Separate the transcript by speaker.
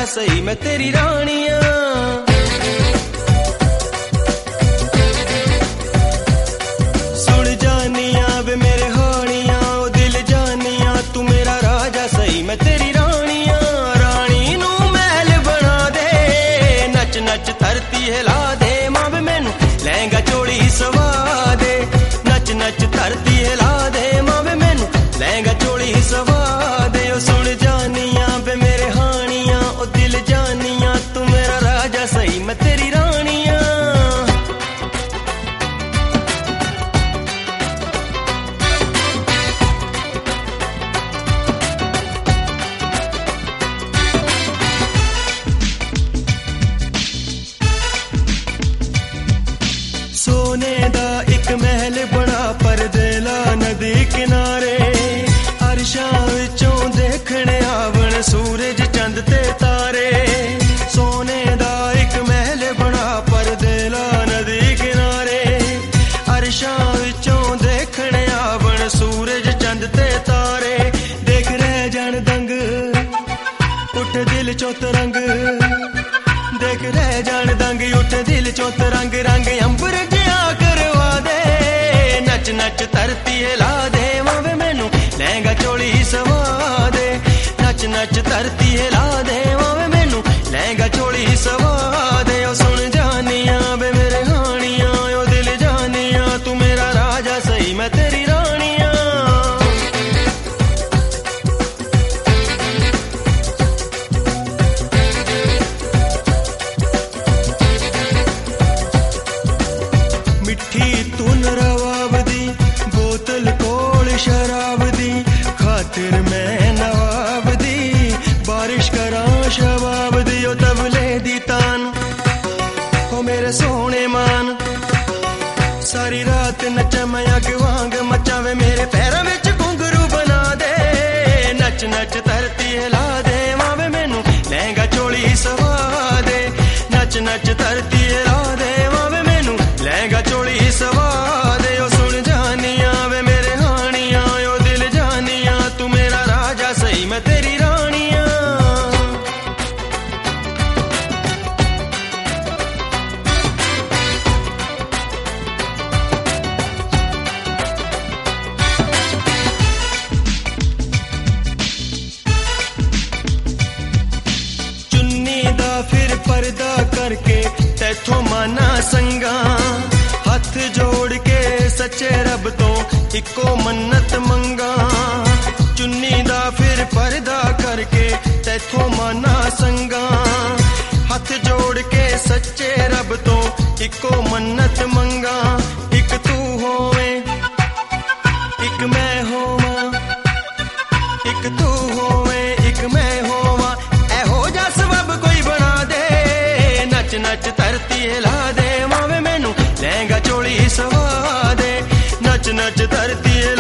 Speaker 1: सही मैं तेरी रानिया। सुन जानिया वे मेरे हानिया ओ दिल जानिया तू मेरा राजा सही मैं तेरी रानिया। रानी नू महल बना दे नच नच धरती हिला दे मां वे मैनू लहंगा चोली सवा दे नच नच धरती हिला दे मां वे मैनू लहंगा चोली सवा दे। ओ सुन जानिया वे मेरे हानिया ओ दिल जानिया तू मेरा राजा सही मैं तेरी रानिया। सोने दा एक महल बना परदेला नदी किनारे अरशां विचों देखने आवन सूरज चंद ते तारे। सोने दा एक महल बना परदेला नदी किनारे अरशां विचों देखने आवन सूरज चंद ते तारे। देख रह जान दंग उठ दिल चों तरंग देख रह जान दंग उठ दिल चों तरंग रंग अंबर जिया करवा दे नच नच धरती हिला दे मां वे मैनू लहंगा चोली सवा दे नच नच धरती हिला दे मां वे मैनू लहंगा चोली सवा दे। ओ सुन जानिया वे मेरे हानिया ओ दिल जानिया तू मेरा राजा सही मैं तेरी रानिया। मिठी धुन रवाब दी बोतल कोल शराब दी खातिर मैं नवाब दी बारिश करां शबाब दी। ओ तबले दी तान ओ मेरे सोने मान सारी रात नचा मैं अग वांग मचा वे मेरे पैरां विच घुंघरू बना दे नच नच धरती हिला दे मां वे मैनू लहंगा चोली सवा दे नच नच धरती हिला दे मां वे मैनू लहंगा चोली सवा दे। ओ सुन जानिया वे मेरे हानिया ओ दिल जानिया तू मेरा राजा सही मैं तेरी रानिया। चुन्नी दा फिर पर्दा करके तैथों माना संगा हथ जोड़ के सच्चे रब तो इको मन्नत मंगा। चुन्नी दा फिर पर्दा करके तैथों माना संगा हथ जोड़ के सच्चे रब तो इको मन्नत मंगा। एक तू होवे एक मैं होवा एक तू होवे एक मैं होवा ऐहो जा सबब कोई बना दे नच नच धरती हिला दे मां वे मैनू लहंगा चोली सवा दे नच नच धरती